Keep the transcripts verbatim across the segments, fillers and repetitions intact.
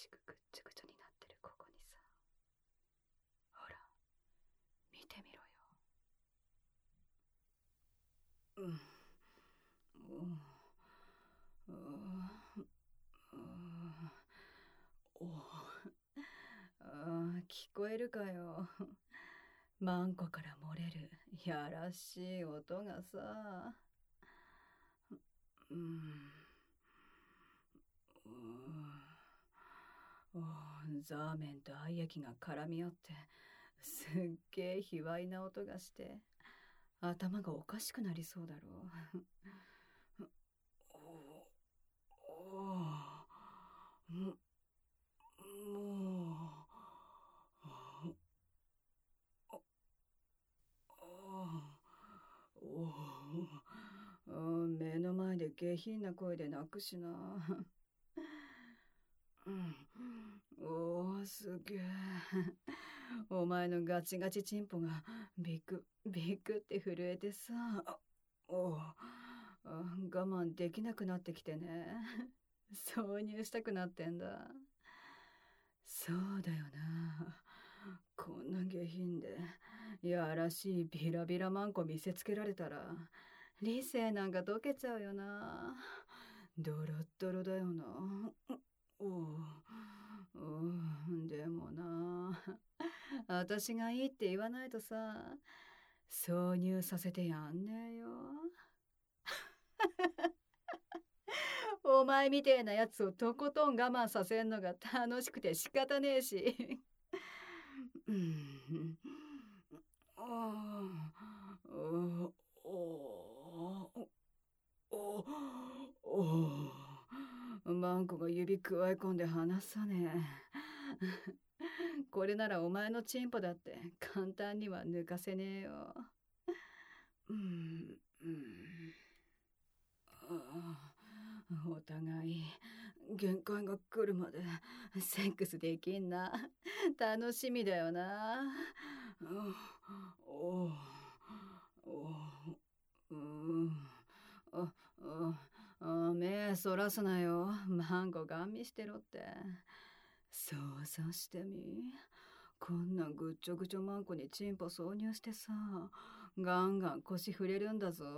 しくぐっちゃぐちゃになってるここにさ、ほら見てみろよ。うん、おおあ、聞こえるかよ。マンコから漏れるやらしい音がさ。うん。おザーメンと愛液が絡み合ってすっげえ卑猥な音がして頭がおかしくなりそうだろう。おおももうおお目の前で下品な声で泣くしな。うん、おおすげえ。お前のガチガチチンポがビクビクって震えてさ、おお我慢できなくなってきてね。挿入したくなってんだ。そうだよな。こんな下品でやらしいビラビラマンコ見せつけられたら理性なんか溶けちゃうよな。ドロッドロだよな。おうおうでもな、私がいいって言わないとさ、挿入させてやんねえよ。お前みてえなやつをとことん我慢させんのが楽しくて仕方ねえし。うん。おおおおマンコが指くわえ込んで離さねえ。これならお前のチンポだって簡単には抜かせねえよ。うん、うん、お互い限界が来るまでセックスできんな。楽しみだよな。おおおうんああ目そらすなよ。マンコガン見してろって。想像してみ。こんなぐっちょぐちょマンコにチンポ挿入してさ、ガンガン腰触れるんだぞ。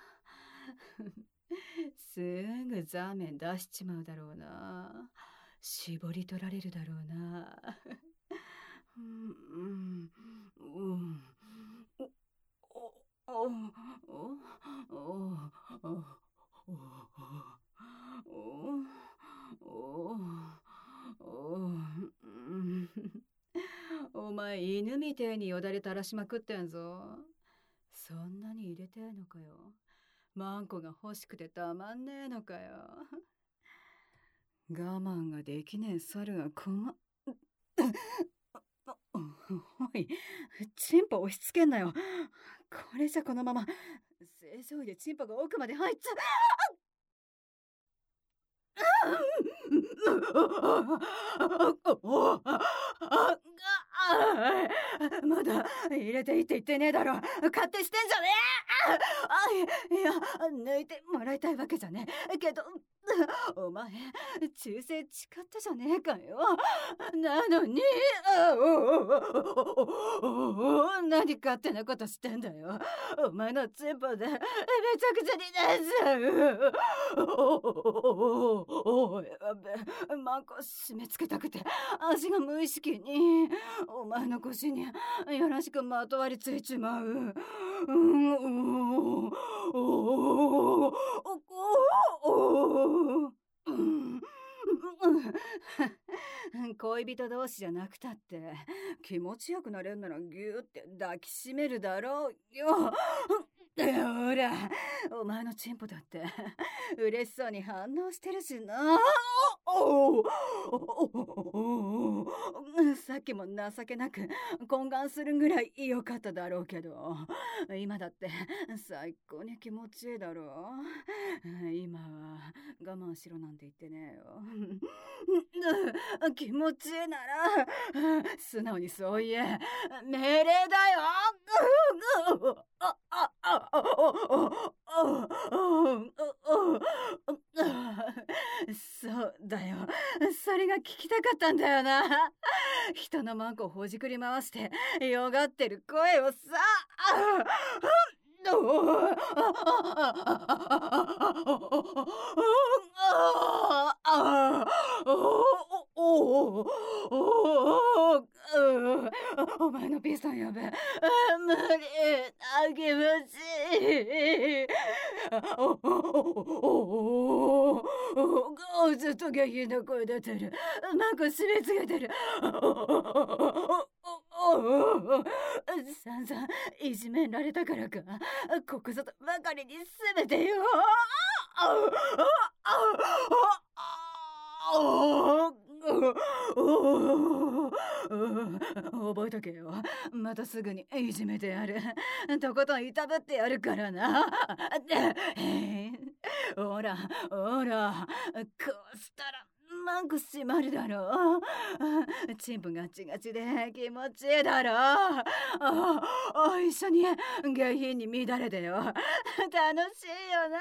すぐザーメン出しちまうだろうな。絞り取られるだろうな。うんうんうんおおおおお前犬みてえによだれ垂らしまくってんぞ。そんなに入れてえのかよ。マンコが欲しくてたまんねえのかよ。我慢ができねえ猿がこまおい、チンポ押し付けんなよ。これじゃこのまま正常位でチンポが奥まで入っちゃう。まだ入れていいって言ってねえだろ。勝手してんじゃねえ。いや、抜いてもらいたいわけじゃねえけど、お前忠誠誓ったじゃねえかよ。なのに何勝手なことしてんだよ。お前のチンポでめちゃくちゃになっちゃう。おい、やべ、マンコ締め付けたくて足が無意識にお前の腰によろしくまとわりついちまう。うん、おおおお恋人同士じゃなくたって気持ちよくなれんならギューって抱きしめるだろうよ。ほら、お前のチンポだって嬉しそうに反応してるしな。さっきも情けなく懇願するぐらい良かっただろうけど、今だって最高に気持ちいいだろう。今は我慢しろなんて言ってねえよ。気持ちいいなら素直にそう言え。命令だよ。そうだよ。それが聞きたかったんだよな。人のマンコをほじくり回してよがってる声をさ。お前のピストンやべ。無理。あ、気持ちいい。ずっと下品な声出てる。なんか締め付けてる。散々いじめられたからか、ここぞとばかりに全てよ。覚えとけよ。またすぐにいじめてやる。とことんいたぶってやるからな。ほらほら、こうしたらマンコ閉まるだろう。チンプガチガチで気持ちいいだろう。あ、一緒に下品に乱れてよ。楽しいよな。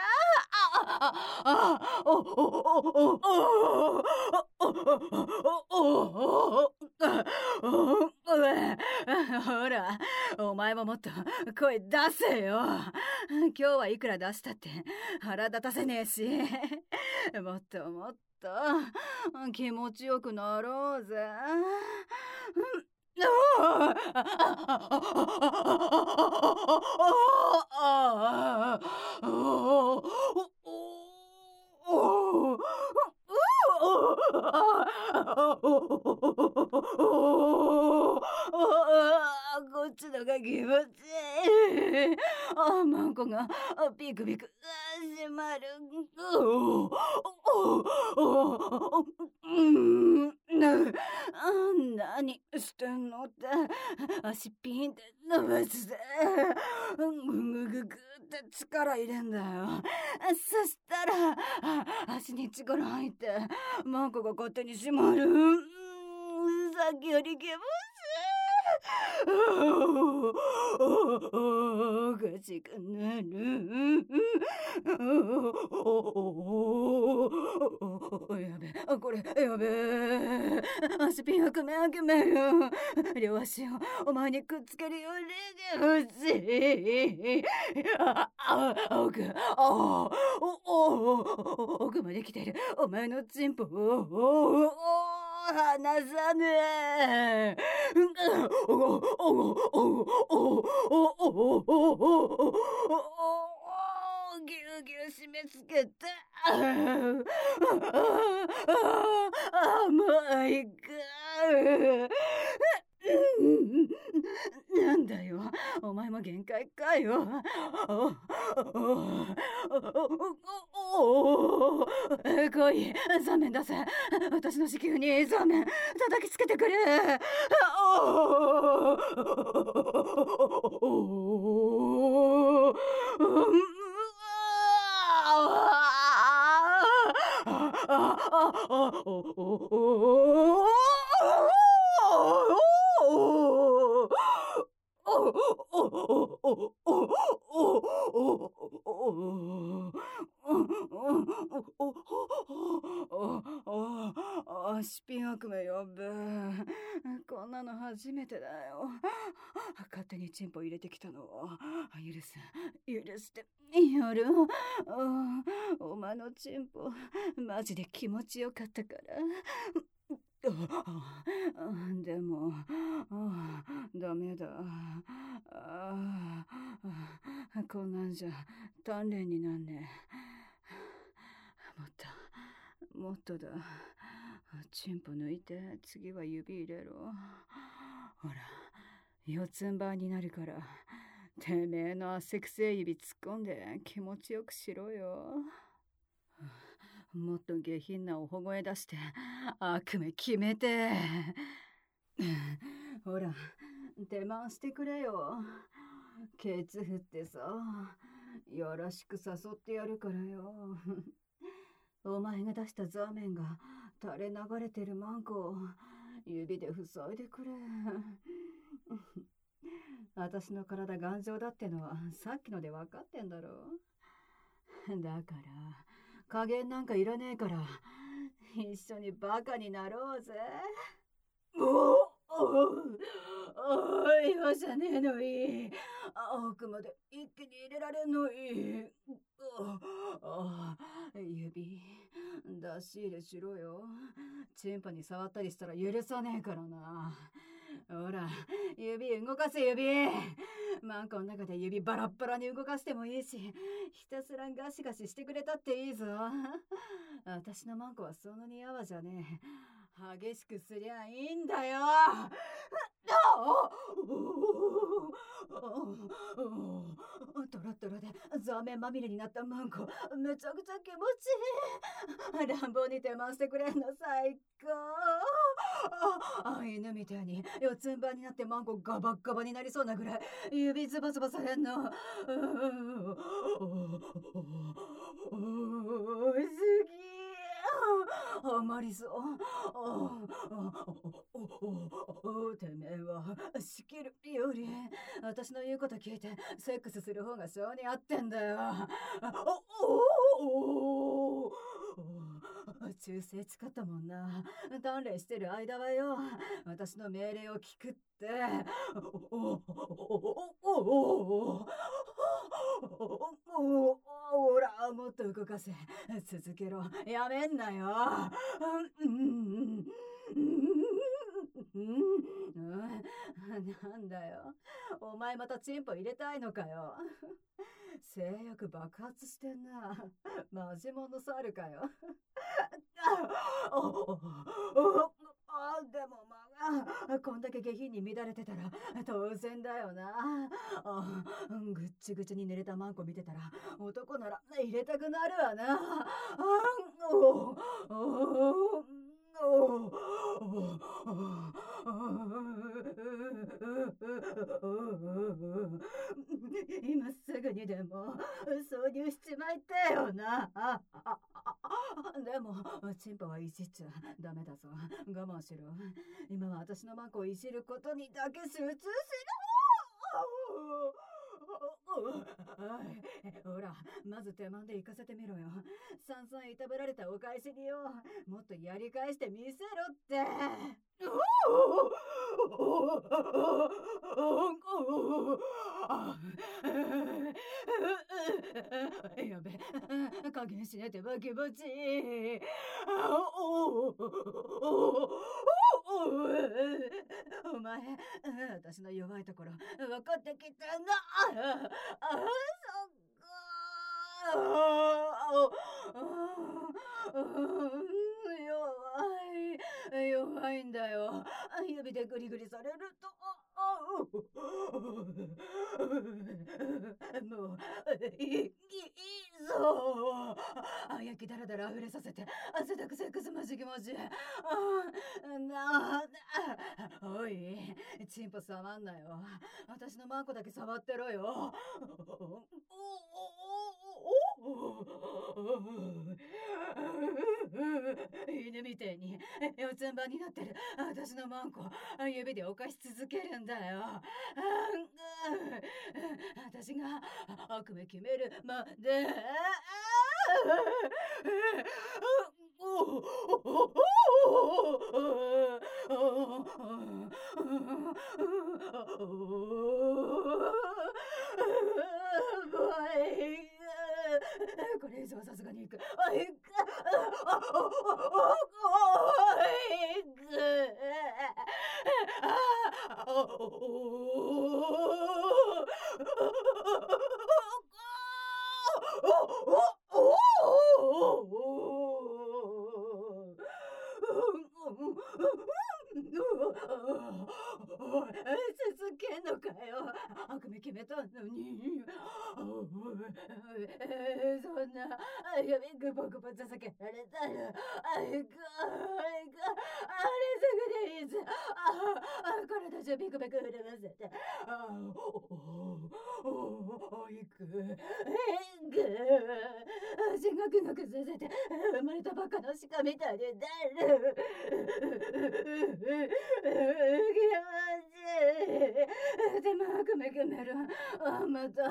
ほら、お前ももっと声出せよ。今日はいくら出したって腹立たせねえし、もっともっと気持ちよくなろうぜ。こっちのが気持ちいい。あ、マンコがピクピク閉まる。何してんのって。足ピンって伸ばして、ぐぐぐぐって力入れんだよ。そしたら足に力入ってマンコが勝手に閉まる。さっきより気持ちいい。おかしくなる。やべ、これやべ。足ピンはくめあけめる。両足をお前にくっつけるように欲しい。ああ、奥、あお奥まで来てる。お前のチンポを離さねえ。ぎゅうぎゅう締め付けて。甘いか。なんだよ、お前も限界かよ。来い、座面出せ。私の子宮に座面叩きつけてくれ。足ピン悪夢やべえ。こんなの初めてだよ。勝手にチンポ入れてきたのは許す許してやる。お前のチンポマジで気持ちよかったから。でもダメだ。こんなんじゃ鍛錬になんねえ。もっともっとだ。チンポ抜いて次は指入れろ。ほら、四つん這いになるからてめえの汗くせえ指突っ込んで気持ちよくしろよ。もっと下品なおほ声出して悪夢決めて。ほら、手回してくれよ。ケツ振ってさ、よろしく誘ってやるからよ。お前が出したザーメンが垂れ流れてるマンコを指で塞いでくれ。私の体頑丈だってのはさっきので分かってんだろ。だから加減なんかいらねえから一緒にバカになろうぜ。おおおお今じゃねえのいい。奥まで一気に入れられんのいい。あ指出し入れしろよ。チンポに触ったりしたら許さねえからな。ほら指動かせ指。マンコの中で指バラッバラに動かしてもいいし、ひたすらガシガシしてくれたっていいぞ。私のマンコはそんなにやわじゃねえ。激しくすりゃいいんだよ。トロトロでザーメンまみれになったマンコ、めちゃくちゃ気持ちいい。乱暴に手間してくれんの最高。あ犬みたいに四つん這いになってマンコガバッガバになりそうなぐらい指ズバズバされんの。おいすぎあまりそう。てめえは仕切るより私の言うこと聞いてセックスする方が性に合ってんだよ。忠誠誓ったもんな。鍛錬してる間はよ、私の命令を聞くって。ほらもっと動かせ。続けろ。やめんなよ。なんだよ、お前またチンポ入れたいのかよ。性欲爆発してんな。マジモノ猿かよ。あでもまあこんだけ下品に乱れてたら当然だよな。あぐっちぐちに寝れたマンコ見てたら男なら入れたくなるわな。あおお今すぐにでも挿入しちまいてよな。でもチンポはいじっちゃダメだぞ。我慢しろ。今は私のマンコをいじることにだけ集中しろ。ほらまず手間で行かせてみろよ。散々いたぶられたお返しによ、もっとやり返してみせろって。やべ加減しねてば気持ちいい。お前私の弱いところ分かってきたな。ああそっ弱い弱いんだよ。指でグリグリされるともういいいいぞ。あ焼きだらだら溢れさせて汗だくセックスマジ気持ちいい。なおいチンポ触んなよ。私のマンコだけ触ってろよ。犬みてえに四つん這いになってる私のマンコ指で犯し続けるんだよ。私が悪夢決めるまで。これ以上さすがに行く。続けんのかよ。悪夢決めたのに。そんな指グボグボ続けられたらあいかあいかあれすぐでいいぜ。あ体中ビクビク震わせてあおおおいくえぐ足がくのくずせて生まれたばっかの鹿みたいでなる。気持ちいい。手もくめくめる。あ、また。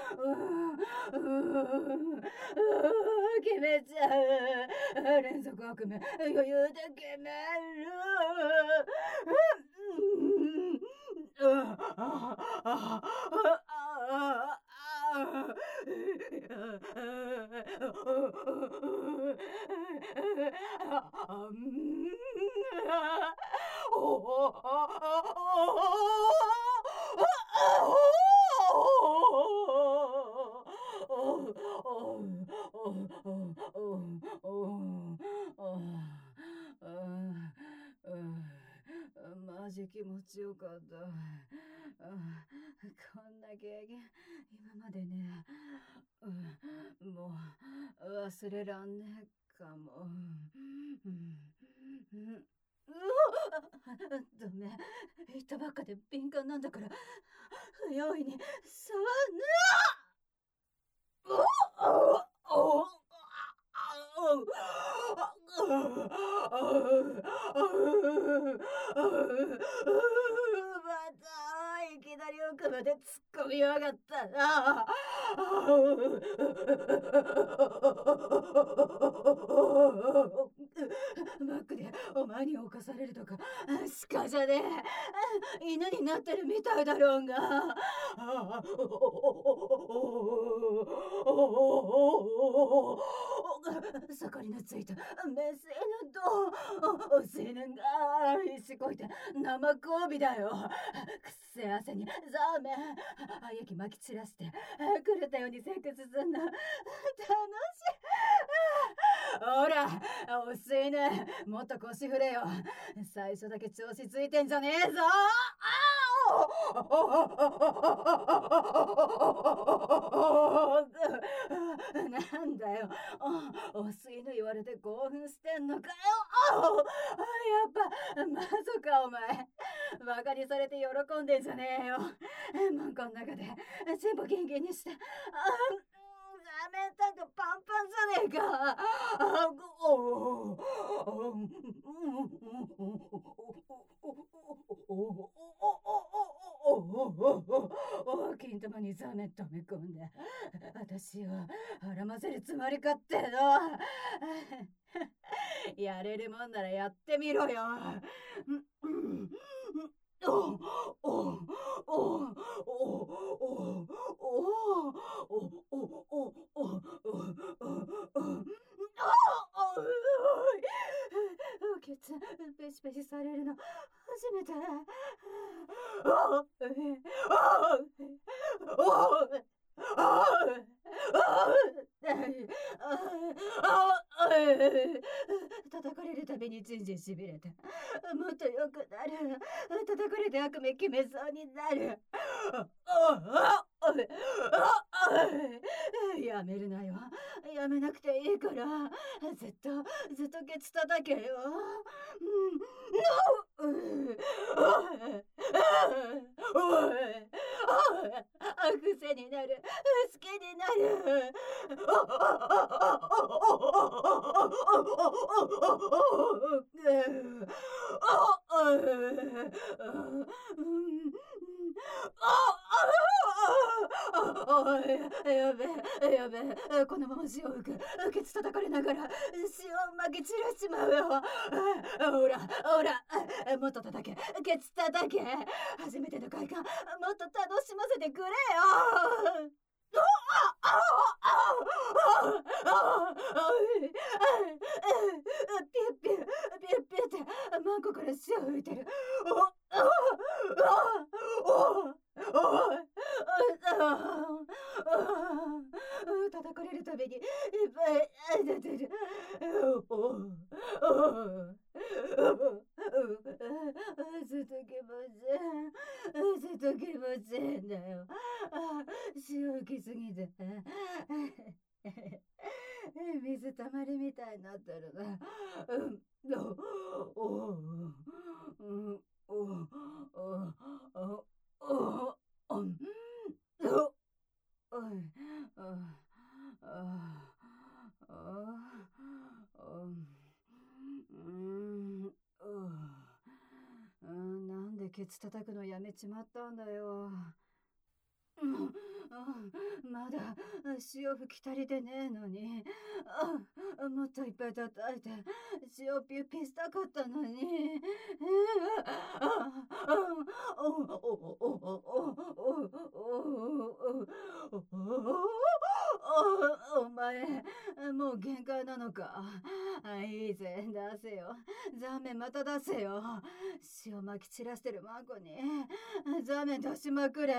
決めちゃう。連続悪夢余裕で決める。マジ気持ちよかった。こんな経験今までね、もう忘れらんねえかも。うわダメ。言ったばっかで敏感なんだから、不用意に触んな。またいきなり奥まで突っ込みやがったな。バックでお前に侵されるとか鹿じゃねえ、犬になってるみたいだろうが。盛りのついたメス犬とおせぬがしこいて生交尾だよ。くっせえ汗にザーメン液巻き散らして狂ったようにセックスすんの楽しい。ほらおす犬、もっと腰振れよ。最初だけ調子ついてんじゃねえぞ。なんだよ、おす犬言われて興奮してんのかよ。やっぱまさかお前バカにされて喜んでんじゃねえよ。もうこん中でチンポキンキンにして、あダメタンクパンパンじゃねえか。金玉にザメ溜め込んで私を孕ませるつもりかっての。やれるもんならやってみろよ。おおおおおケツペシペシされるの初めて。叩かれるたびにじんじんしびれて、もっと良くなる。叩かれて悪夢決めそうになる。やめるなよ。やめなくていいから、ずっとずっとケツ叩けよ。癖になる、好きになる。やべえやべえ、このまま潮吹く。ケツ叩かれながら潮をまき散らしちまうよ。ほらほら、もっと叩け、ケツ叩け。初めての快感もっと楽しませてくれよ。ピュッピュッピュッピュッってマンコから潮吹いてる。叩かれるたびにいっぱい出てる。ずっと気持ちいい、ずっと気持ちいいんだよ。潮吹きすぎて水たまりみたいになってるね。 あうん、うん、なんでケツ叩くのやめちまったんだよ。うん、うん、まだ潮吹き足りてねえのに、あ、もっといっぱい叩いて塩ピューピーしたかったのに。お前、もう限界なのか。あ、いいぜ、出せよ。ザーメンまた出せよ。塩まき散らしてるマンコにザーメン出しまくれ。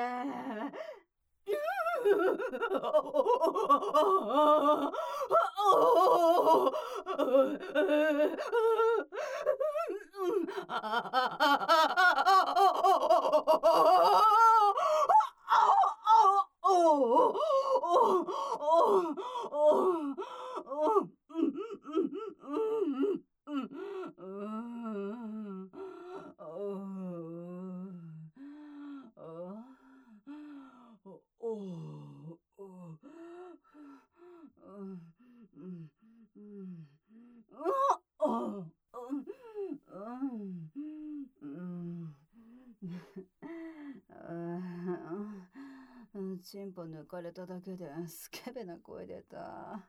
チンポ抜かれただけでスケベな声出た。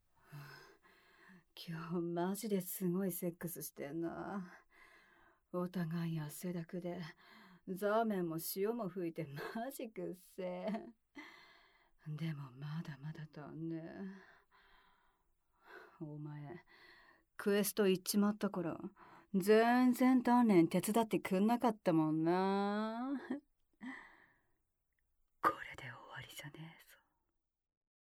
今日マジですごいセックスしてんな。お互い汗だくでザーメンも塩も吹いてマジくっせえ。でもまだまだ足んねえ。お前クエスト行っちまったから全然鍛錬手伝ってくんなかったもんな。